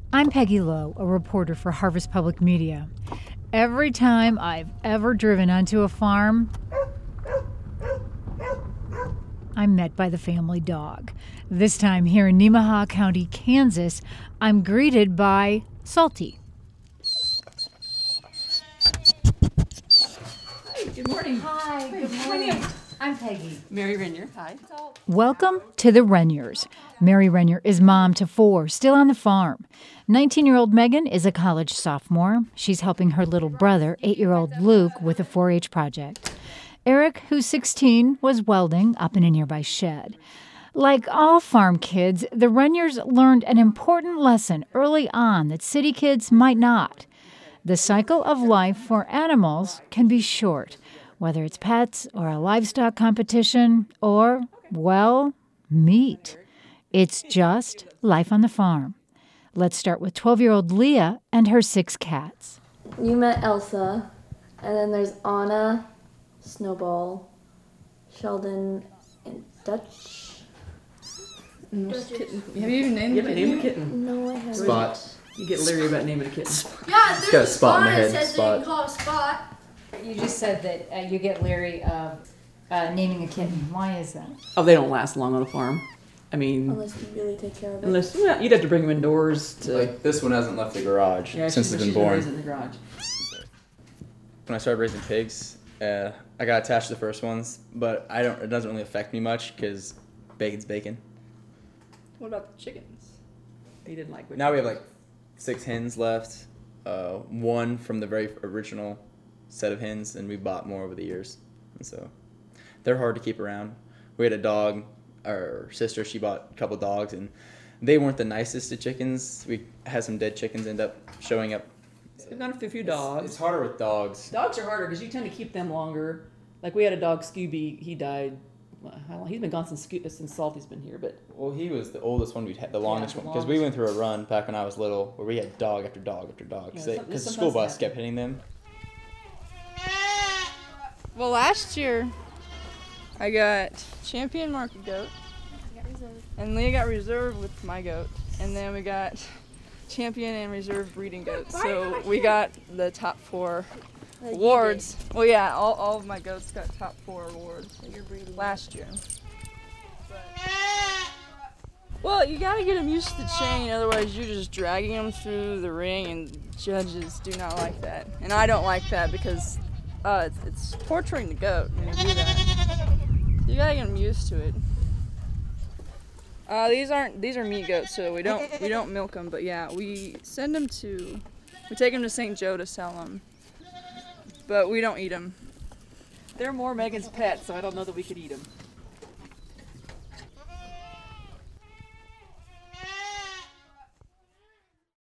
I'm Peggy Lowe, a reporter for Harvest Public Media. Every time I've ever driven onto a farm, I'm met by the family dog. This time here in Nemaha County, Kansas, I'm greeted by Salty. Hi, good morning. Hi, good morning. I'm Peggy. Mary Renier. Hi. Welcome to the Reniers. Mary Renier is mom to 4, still on the farm. 19-year-old Megan is a college sophomore. She's helping her little brother, 8-year-old Luke, with a 4-H project. Eric, who's 16, was welding up in a nearby shed. Like all farm kids, the Reniers learned an important lesson early on that city kids might not. The cycle of life for animals can be short, whether it's pets or a livestock competition or, well, meat. It's just life on the farm. Let's start with 12-year-old Leah and her 6 cats. You met Elsa, and then there's Anna, Snowball, Sheldon, and Dutch. Kitten. Have you even named a kitten? No, I haven't. Spot. You get leery about naming a kitten. Yeah, It's got a spot in the head. Says Spot. that you can call it Spot. You just said that you get leery of naming a kitten. Why is that? Oh, they don't last long on a farm. I mean, Unless you really take care of it. well, you'd have to bring them indoors to. Like this one hasn't left the garage since it's been she's born. raised in the garage. When I started raising pigs, I got attached to the first ones, but it doesn't really affect me much because bacon's bacon. What about the chickens? You didn't like. Now we have like 6 hens left, 1 from the very original set of hens, and we bought more over the years, and so they're hard to keep around. We had a dog. Our sister, she bought a couple dogs, and they weren't the nicest of chickens. We had some dead chickens end up showing up. We've got a few dogs. It's harder with dogs. Dogs are harder because you tend to keep them longer. Like we had a dog, Scooby. He died. How long? He's been gone since Salty's been here, but Well, he was the oldest one we'd had, the longest the one, because we went through a run back when I was little where we had dog after dog after dog, because Yeah, the school sometimes bus happen. kept hitting them. Well, last year I got champion market goat, and Leah got reserve with my goat, and then we got champion and reserve breeding goats. So we got the top 4 awards. Well, yeah, all of my goats got top 4 awards last year. Well, you gotta get them used to the chain, otherwise you're just dragging them through the ring, and judges do not like that. And I don't like that because it's torturing the goat when you do that. You gotta get them used to it. These are meat goats, so we don't milk them, but yeah, we take them to St. Joe to sell them, but we don't eat them. they're more Megan's pets, so I don't know that we could eat them.